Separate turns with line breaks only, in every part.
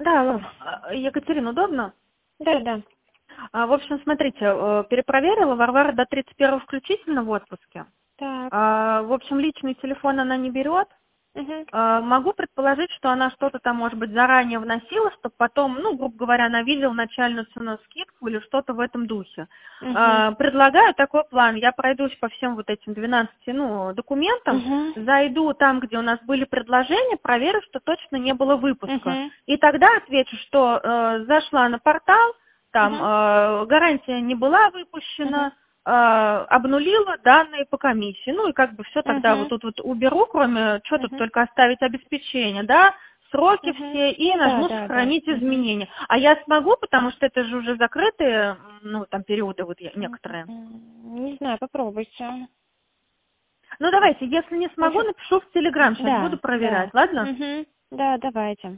Да, алло.
Екатерина, удобно?
Да, да.
В общем, смотрите, перепроверила, Варвара до 31 включительно в отпуске.
Так.
В общем, личный телефон она не берет.
Угу.
Могу предположить, что она что-то там, может быть, заранее вносила, чтобы потом, ну, грубо говоря, она видела начальную цену скидку или что-то в этом духе.
Угу.
Предлагаю такой план. Я пройдусь по всем вот этим 12, документам,
Угу.
зайду там, где у нас были предложения, проверю, что точно не было выпуска.
Угу.
И тогда отвечу, что зашла на портал, там
Угу.
гарантия не была выпущена, обнулила данные по комиссии. Ну и как бы все тогда вот
Угу.
тут вот уберу, кроме, что тут
Угу.
только оставить обеспечение, да, сроки
Угу.
все, и
Да,
нажму
да, да.
сохранить
Угу.
изменения. А я смогу, потому что это же уже закрытые, там периоды вот некоторые.
Не знаю, попробуйте.
Ну давайте, если не смогу,
Значит,
напишу в Телеграм, сейчас буду
да,
проверять,
да.
ладно?
Угу. Да, давайте.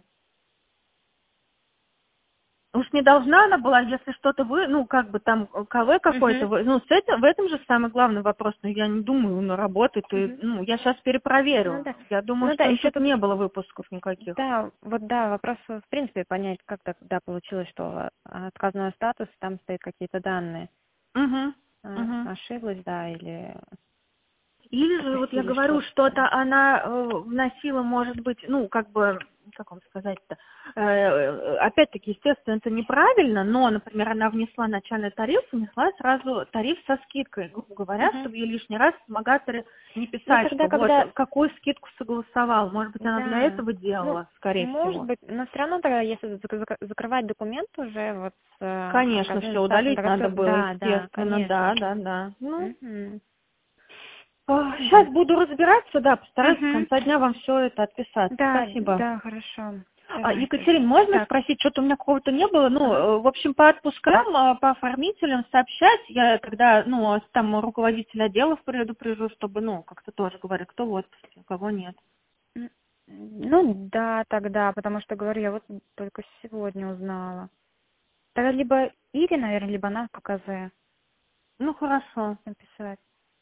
Уж не должна она была, если что-то как бы там КВ какой-то,
Угу.
с этим, в этом же самый главный вопрос, но я не думаю, он работает, и,
Угу.
я сейчас перепроверю.
Ну да.
Я думаю,
Ну да,
что
еще
тут
тут,
не было выпусков никаких.
да, вот да, вопрос в принципе понять, как тогда получилось, что отказной статус, там стоят какие-то данные.
Угу, угу.
Ошиблась, да, или
Или же, вот я
пропустили
говорю,
что-то
что-то
там.
она вносила, может быть, как вам сказать-то, опять-таки, естественно, это неправильно, но, например, она внесла начальный тариф, внесла сразу тариф со скидкой, грубо говоря,
Угу.
чтобы ей лишний раз вспомогатели не
Ну
писать,
тогда,
что вот
когда,
какую скидку согласовал. Может быть, она для
да,
этого
ну,
делала, скорее
может
всего.
быть, но все равно тогда, если закрывать документ уже вот с
Конечно,
отказным
все
статусом,
удалить
тогда
надо
все,
было,
да, да,
естественно, да,
конечно.
да, да.
Угу.
Сейчас буду разбираться, да, постараюсь до
Угу.
конца дня вам все это отписать.
Да,
Спасибо.
да, хорошо. Давайте.
Екатерин, можно
Так,
спросить, что-то у меня какого-то не было?
ага.
В общем, по отпускам, по оформителям сообщать, я когда, там руководитель отделов предупрежу, чтобы, как-то тоже говорю, кто в отпуске, у кого нет.
Ну да, тогда, потому что, говорю, я вот только сегодня узнала. Тогда либо Ире, наверное, либо нам по КЗ
Ну, хорошо.
написать.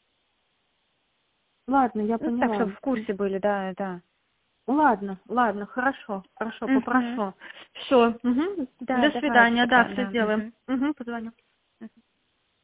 Ладно, я
Ну так,
поняла.
чтобы в курсе были, да, да.
Ладно, хорошо,
Угу.
попрошу. Все,
Да,
до
давайте
свидания, да,
тогда,
все
да.
сделаем.
Угу.
Позвоню.